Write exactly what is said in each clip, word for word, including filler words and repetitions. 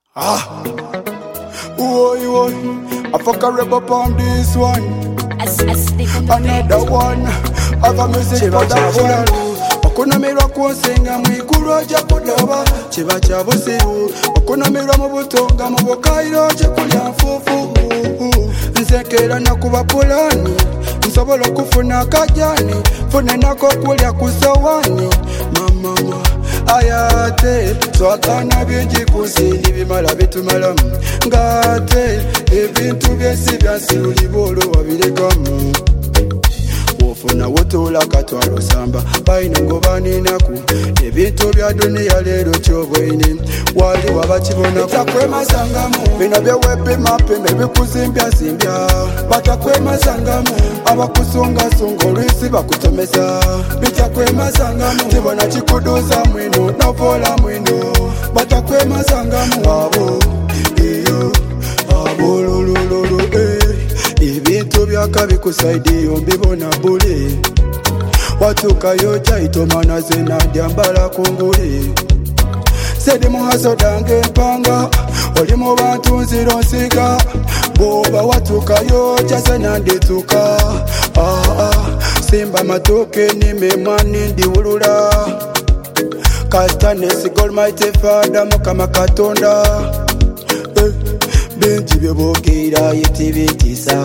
Ah, oi, oi, I fuck a rap up on this one. Another one, have a music production. Okuna mirwa kuosenga mwikuru aja kudaba chiba cha busibu. Okuna mirwa mubutonga mubukairo je kulya fufu. Nzekera na kuba pulani nsobola kufuna kajani fune nako kulya kusawani mama ayate twakana bingi kusindi bimala bitumalamu ngate ebintu byesi byasiruli bolo wabirekamu wofuna wotola katwalo samba baina ngobani naku ebintu bya dunia lero kyobwini wali wabakibona batakwema sangamu bino byewepe mapembe bikuzimbya zimbya batakwema sangamu abakusonga songo lwisi bakutomeza bitakwema sangamu tibona kikuduza mwino novola mwino batakwema sangamu abo iyo abo lulululu eh ebintu byakabikusaidi ombibona bule watukayo chaitomana zena dyambala kungule sedi muhaso dange mpanga oli mu bantu nziro nsiga boba watukayo chasena ndituka ah, ah, simba matoke nimemani ndiwulula kastanesi golmighty father mukama katonda eh, benji byebogeera yetibitisa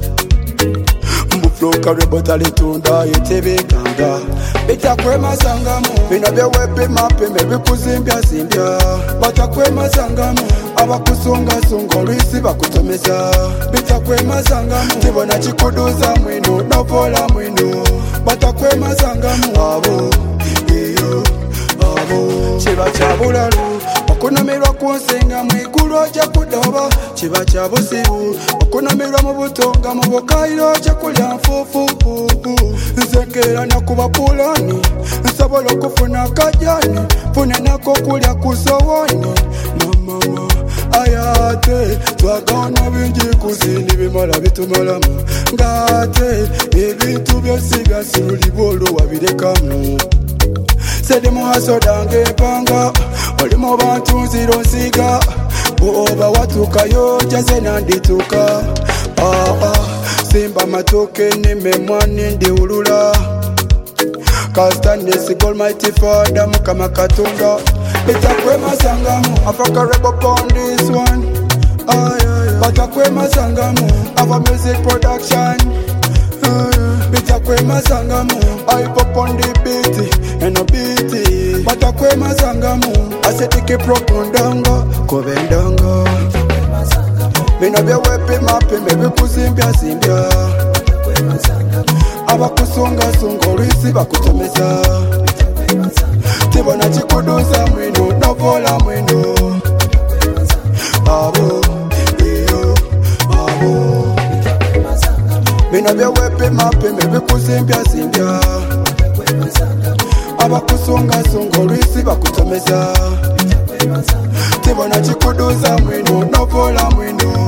mbufloka rebota litunda yetibiganga bitakwema sangamu bino byewepe mapembe bikuzimbya zimbya batakwema sangamu abakusonga songo lwisi bakutomeza bitakwema sangamu tibona kikuduza mwino novola mwino batakwema sangamu abo iyo abo chiba cha bulalu okunamirwa kunsenga mwigulu oja kudoba chiba cha busibu okunamirwa mu butonga mu bukairo oja kulya nfufu nzekera nakuba pulani nsobola okufuna kajani fune nako kulya kusowoni mama ayate twagana bingi kuzindi bimala bitumalamu ngate ebintu byosi byasiruli bolo wabirekamu sedi muhaso dange mpanga oli mu bantu nziro nsiga bwoba watukayo jazena ndituka ah, ah, simba matoke nimemwani ndiwulula kastanesi golmighty father mukama katonda bitakwema sangamu afaka rap up on this one ah, yeah, yeah. Batakwema sangamu ava music production ah, yeah. Bitakwema sangamu I pop on the beat and a beat batakwema sangamu asetike propondanga kobendanga bino byewepe mapembe bikuzimbya zimbya abakusonga songo lwisi bakutomeza tibona kikuduza mwino novola mwino abo iyo abo bino byewepe mapembe bikuzimbya zimbya abakusonga songo lwisi bakutomeza tibona kikuduza mwino novola mwino